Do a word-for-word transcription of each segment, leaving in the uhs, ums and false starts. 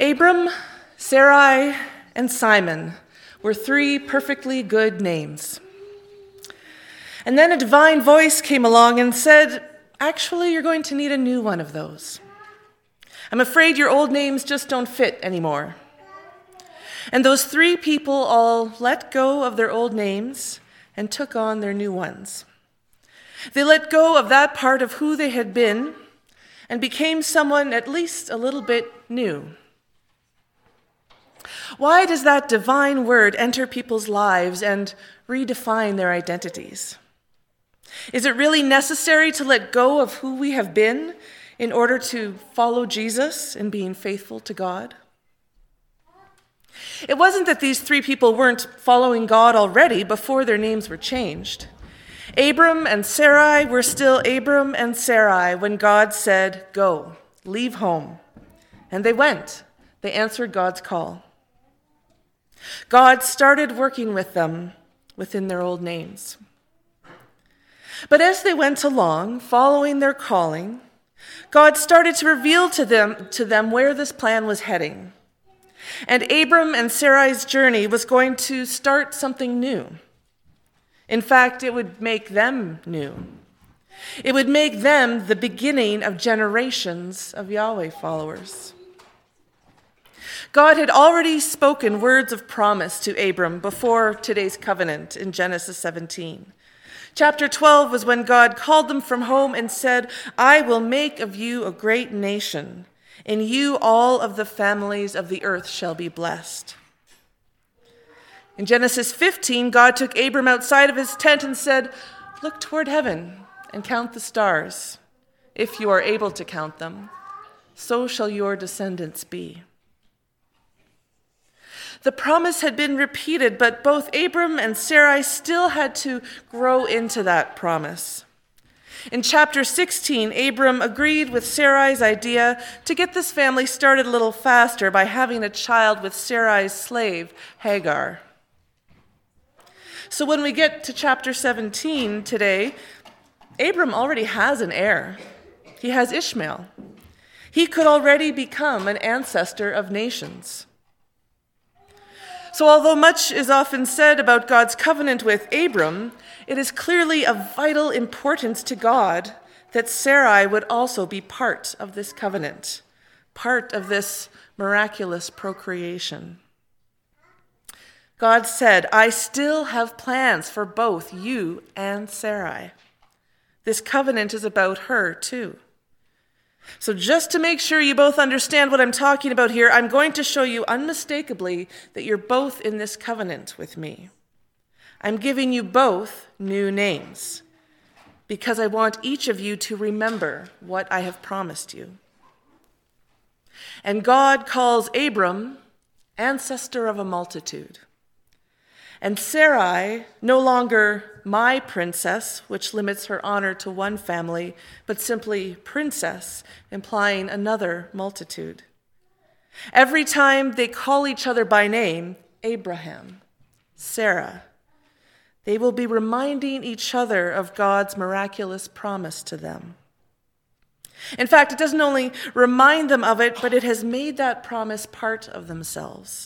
Abram, Sarai, and Simon were three perfectly good names. And then a divine voice came along and said, actually, you're going to need a new one of those. I'm afraid your old names just don't fit anymore. And those three people all let go of their old names and took on their new ones. They let go of that part of who they had been and became someone at least a little bit new. Why does that divine word enter people's lives and redefine their identities? Is it really necessary to let go of who we have been in order to follow Jesus in being faithful to God? It wasn't that these three people weren't following God already before their names were changed. Abram and Sarai were still Abram and Sarai when God said, go, leave home. And they went. They answered God's call. God started working with them within their old names. But as they went along, following their calling, God started to reveal to them, to them where this plan was heading. And Abram and Sarai's journey was going to start something new. In fact, it would make them new. It would make them the beginning of generations of Yahweh followers. God had already spoken words of promise to Abram before today's covenant in Genesis seventeen. Chapter twelve was when God called them from home and said, I will make of you a great nation. In you all of the families of the earth shall be blessed. In Genesis fifteen, God took Abram outside of his tent and said, look toward heaven and count the stars. If you are able to count them, so shall your descendants be. The promise had been repeated, but both Abram and Sarai still had to grow into that promise. In chapter sixteen, Abram agreed with Sarai's idea to get this family started a little faster by having a child with Sarai's slave, Hagar. So when we get to chapter seventeen today, Abram already has an heir. He has Ishmael. He could already become an ancestor of nations. So although much is often said about God's covenant with Abram, it is clearly of vital importance to God that Sarai would also be part of this covenant, part of this miraculous procreation. God said, I still have plans for both you and Sarai. This covenant is about her too. So just to make sure you both understand what I'm talking about here, I'm going to show you unmistakably that you're both in this covenant with me. I'm giving you both new names because I want each of you to remember what I have promised you. And God calls Abram ancestor of a multitude. And Sarai, no longer my princess, which limits her honor to one family, but simply princess, implying another multitude. Every time they call each other by name, Abraham, Sarah, they will be reminding each other of God's miraculous promise to them. In fact, it doesn't only remind them of it, but it has made that promise part of themselves.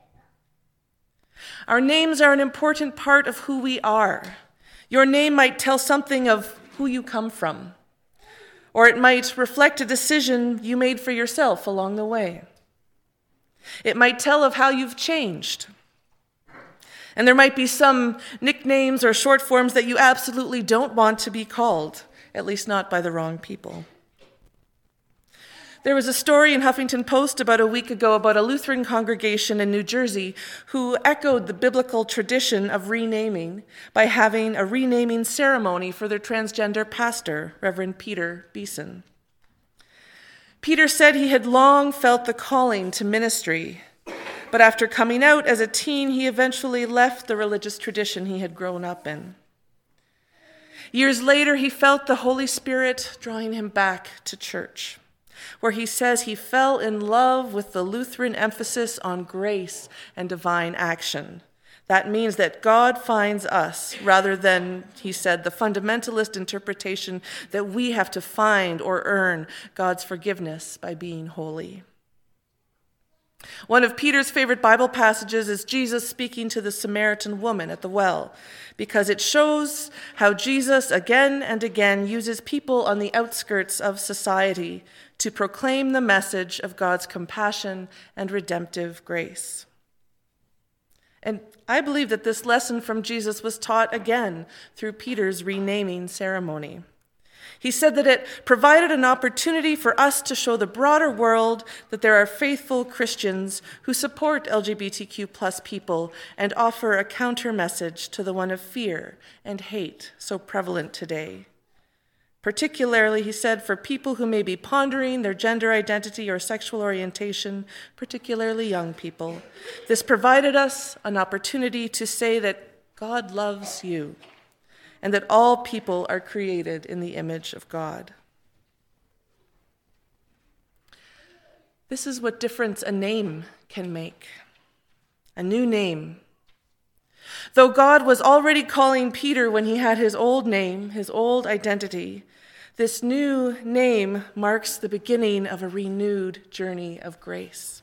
Our names are an important part of who we are. Your name might tell something of who you come from, or it might reflect a decision you made for yourself along the way. It might tell of how you've changed. And there might be some nicknames or short forms that you absolutely don't want to be called, at least not by the wrong people. There was a story in Huffington Post about a week ago about a Lutheran congregation in New Jersey who echoed the biblical tradition of renaming by having a renaming ceremony for their transgender pastor, Reverend Peter Beeson. Peter said he had long felt the calling to ministry, but after coming out as a teen, he eventually left the religious tradition he had grown up in. Years later, he felt the Holy Spirit drawing him back to church, where he says he fell in love with the Lutheran emphasis on grace and divine action. That means that God finds us, rather than, he said, the fundamentalist interpretation that we have to find or earn God's forgiveness by being holy. One of Peter's favorite Bible passages is Jesus speaking to the Samaritan woman at the well, because it shows how Jesus again and again uses people on the outskirts of society to proclaim the message of God's compassion and redemptive grace. And I believe that this lesson from Jesus was taught again through Peter's renaming ceremony. He said that it provided an opportunity for us to show the broader world that there are faithful Christians who support L G B T Q plus people and offer a counter message to the one of fear and hate so prevalent today. Particularly, he said, for people who may be pondering their gender identity or sexual orientation, particularly young people, this provided us an opportunity to say that God loves you, and that all people are created in the image of God. This is what difference a name can make. A new name. Though God was already calling Peter when he had his old name, his old identity, this new name marks the beginning of a renewed journey of grace.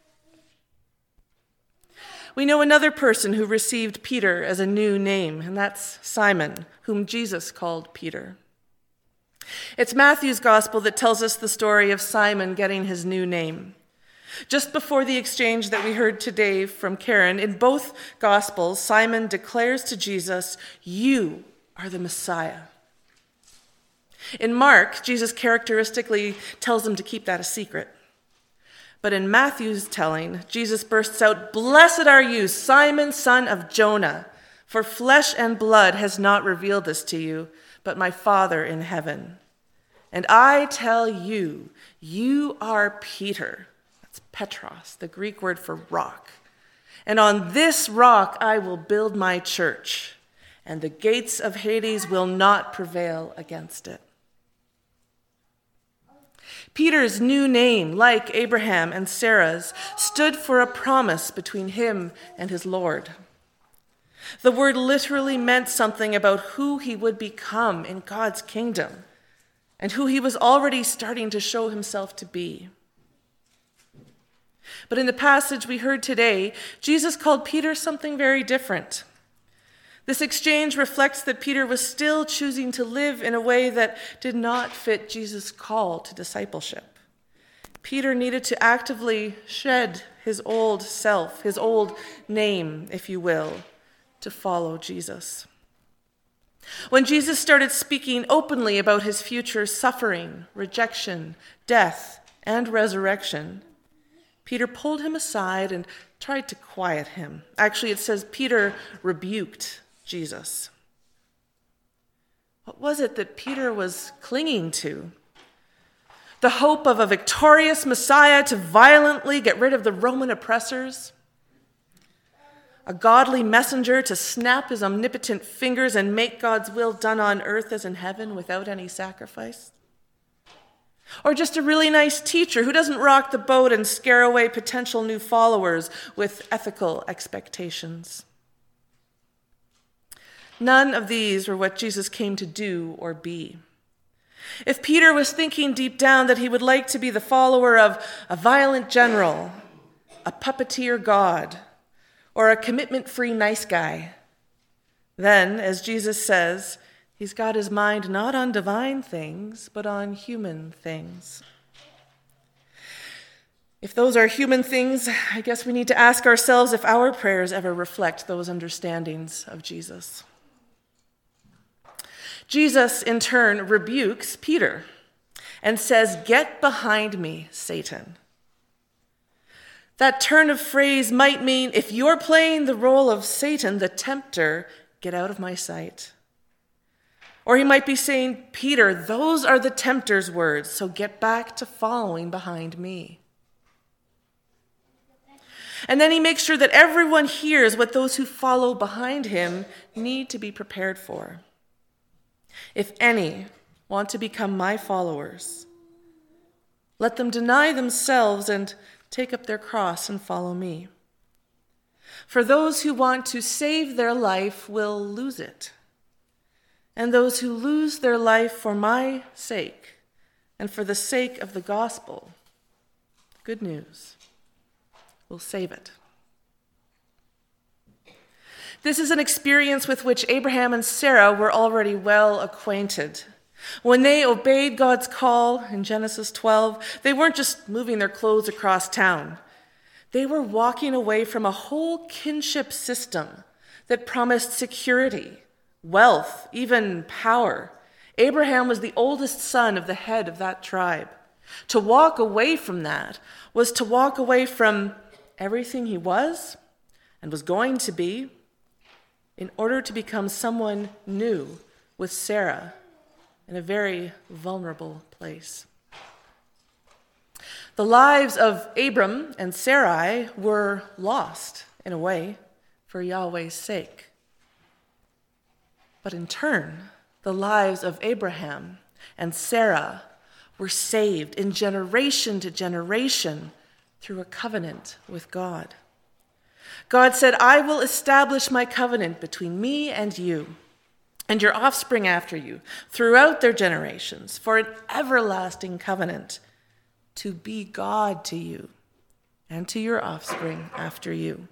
We know another person who received Peter as a new name, and that's Simon, whom Jesus called Peter. It's Matthew's gospel that tells us the story of Simon getting his new name. Just before the exchange that we heard today from Karen, in both gospels, Simon declares to Jesus, "You are the Messiah." In Mark, Jesus characteristically tells him to keep that a secret. But in Matthew's telling, Jesus bursts out, "Blessed are you, Simon, son of Jonah, for flesh and blood has not revealed this to you, but my Father in heaven. And I tell you, you are Peter." That's Petros, the Greek word for rock. "And on this rock I will build my church, and the gates of Hades will not prevail against it." Peter's new name, like Abraham and Sarah's, stood for a promise between him and his Lord. The word literally meant something about who he would become in God's kingdom and who he was already starting to show himself to be. But in the passage we heard today, Jesus called Peter something very different. This exchange reflects that Peter was still choosing to live in a way that did not fit Jesus' call to discipleship. Peter needed to actively shed his old self, his old name, if you will, to follow Jesus. When Jesus started speaking openly about his future suffering, rejection, death, and resurrection, Peter pulled him aside and tried to quiet him. Actually, it says Peter rebuked Jesus. What was it that Peter was clinging to? The hope of a victorious Messiah to violently get rid of the Roman oppressors? A godly messenger to snap his omnipotent fingers and make God's will done on earth as in heaven without any sacrifice? Or just a really nice teacher who doesn't rock the boat and scare away potential new followers with ethical expectations? None of these were what Jesus came to do or be. If Peter was thinking deep down that he would like to be the follower of a violent general, a puppeteer god, or a commitment-free nice guy, then, as Jesus says, he's got his mind not on divine things, but on human things. If those are human things, I guess we need to ask ourselves if our prayers ever reflect those understandings of Jesus. Jesus, in turn, rebukes Peter and says, "Get behind me, Satan." That turn of phrase might mean, if you're playing the role of Satan, the tempter, get out of my sight. Or he might be saying, "Peter, those are the tempter's words, so get back to following behind me." And then he makes sure that everyone hears what those who follow behind him need to be prepared for. "If any want to become my followers, let them deny themselves and take up their cross and follow me. For those who want to save their life will lose it, and those who lose their life for my sake and for the sake of the gospel," good news, will save it. This is an experience with which Abraham and Sarah were already well acquainted. When they obeyed God's call in Genesis twelve, they weren't just moving their clothes across town. They were walking away from a whole kinship system that promised security, wealth, even power. Abraham was the oldest son of the head of that tribe. To walk away from that was to walk away from everything he was and was going to be in order to become someone new with Sarah in a very vulnerable place. The lives of Abram and Sarai were lost, in a way, for Yahweh's sake. But in turn, the lives of Abraham and Sarah were saved in generation to generation through a covenant with God. God said, "I will establish my covenant between me and you and your offspring after you throughout their generations for an everlasting covenant to be God to you and to your offspring after you."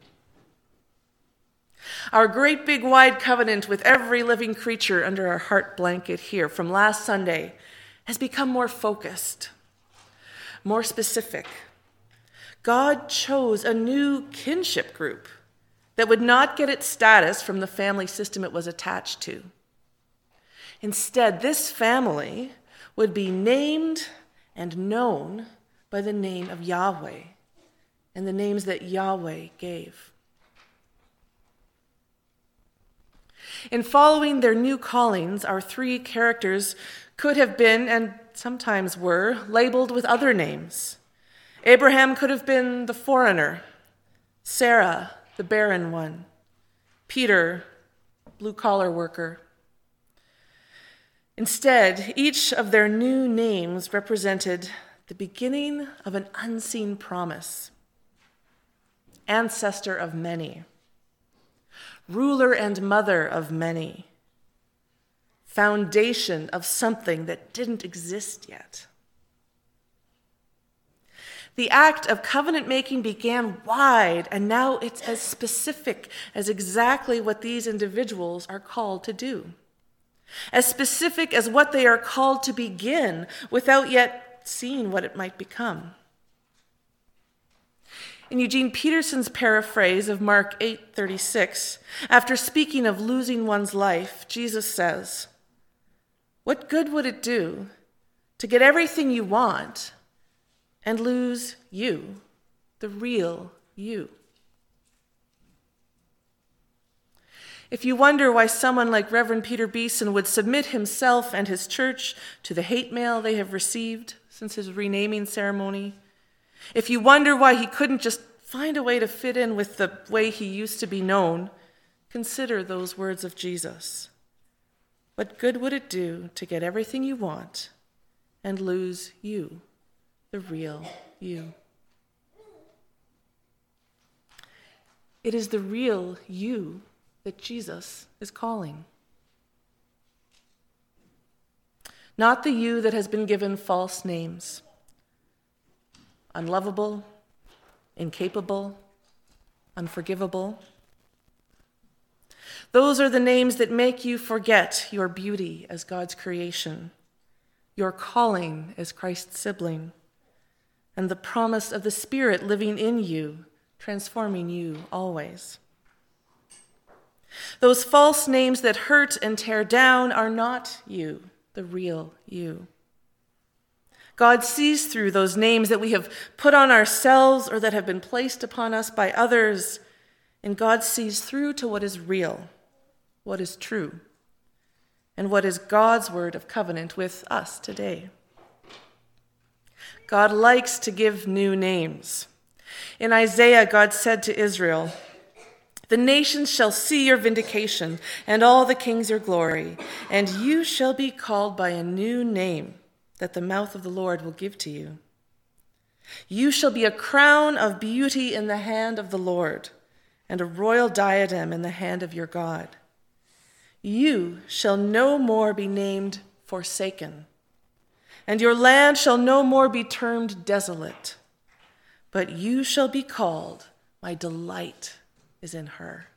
Our great big wide covenant with every living creature under our heart blanket here from last Sunday has become more focused, more specific. God chose a new kinship group that would not get its status from the family system it was attached to. Instead, this family would be named and known by the name of Yahweh and the names that Yahweh gave. In following their new callings, our three characters could have been, and sometimes were, labeled with other names. Abraham could have been the foreigner, Sarah, the barren one, Peter, blue-collar worker. Instead, each of their new names represented the beginning of an unseen promise, ancestor of many, ruler and mother of many, foundation of something that didn't exist yet. The act of covenant making began wide, and now it's as specific as exactly what these individuals are called to do. As specific as what they are called to begin without yet seeing what it might become. In Eugene Peterson's paraphrase of Mark eight thirty-six, after speaking of losing one's life, Jesus says, "What good would it do to get everything you want and lose you, the real you?" If you wonder why someone like Reverend Peter Beeson would submit himself and his church to the hate mail they have received since his renaming ceremony, if you wonder why he couldn't just find a way to fit in with the way he used to be known, consider those words of Jesus. What good would it do to get everything you want and lose you, the real you? It is the real you that Jesus is calling. Not the you that has been given false names. Unlovable, incapable, unforgivable. Those are the names that make you forget your beauty as God's creation, your calling as Christ's sibling, and the promise of the Spirit living in you, transforming you always. Those false names that hurt and tear down are not you, the real you. God sees through those names that we have put on ourselves or that have been placed upon us by others, and God sees through to what is real, what is true, and what is God's word of covenant with us today. God likes to give new names. In Isaiah, God said to Israel, "The nations shall see your vindication, and all the kings your glory, and you shall be called by a new name that the mouth of the Lord will give to you. You shall be a crown of beauty in the hand of the Lord, and a royal diadem in the hand of your God. You shall no more be named forsaken, and your land shall no more be termed desolate, but you shall be called, my delight is in her.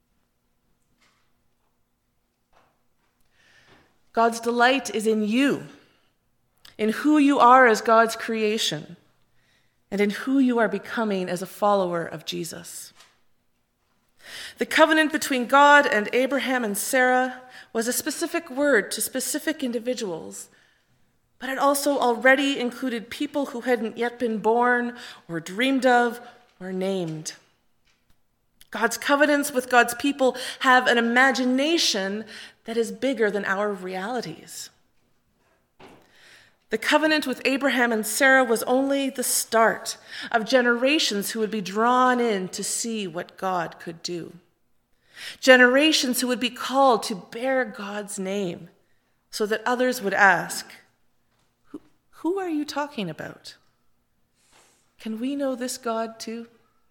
God's delight is in you, in who you are as God's creation, and in who you are becoming as a follower of Jesus. The covenant between God and Abraham and Sarah was a specific word to specific individuals, but it also already included people who hadn't yet been born or dreamed of or named. God's covenants with God's people have an imagination that is bigger than our realities. The covenant with Abraham and Sarah was only the start of generations who would be drawn in to see what God could do. Generations who would be called to bear God's name so that others would ask, Who, who are you talking about? Can we know this God too?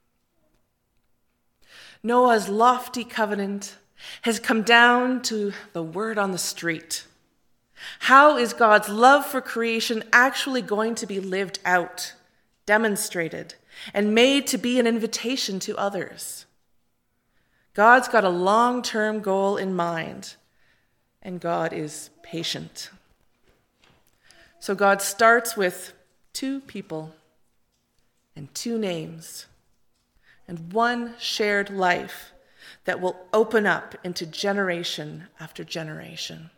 Noah's lofty covenant has come down to the word on the street. How is God's love for creation actually going to be lived out, demonstrated, and made to be an invitation to others? God's got a long-term goal in mind, and God is patient. So God starts with two people and two names and one shared life that will open up into generation after generation.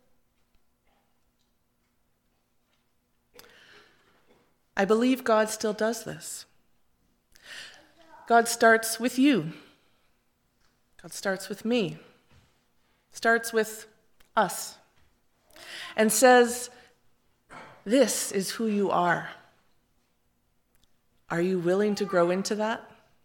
I believe God still does this. God starts with you. God starts with me. Starts with us. And says, this is who you are. Are you willing to grow into that?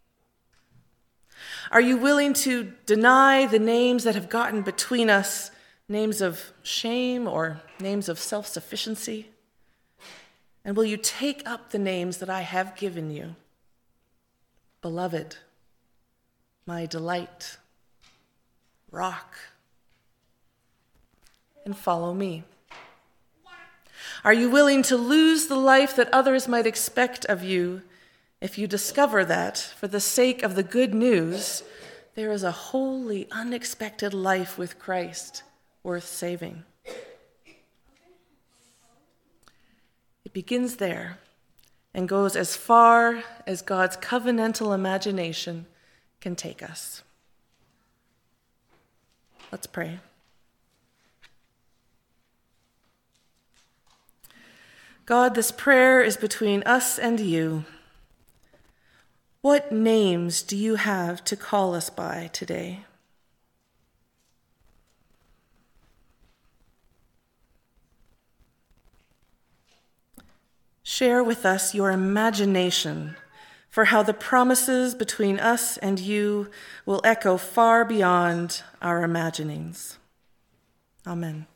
Are you willing to deny the names that have gotten between us, names of shame or names of self-sufficiency? And will you take up the names that I have given you? Beloved, my delight, rock, and follow me. Are you willing to lose the life that others might expect of you if you discover that, for the sake of the good news, there is a wholly unexpected life with Christ worth saving? It begins there and goes as far as God's covenantal imagination can take us. Let's pray. God, this prayer is between us and you. What names do you have to call us by today? Share with us your imagination for how the promises between us and you will echo far beyond our imaginings. Amen.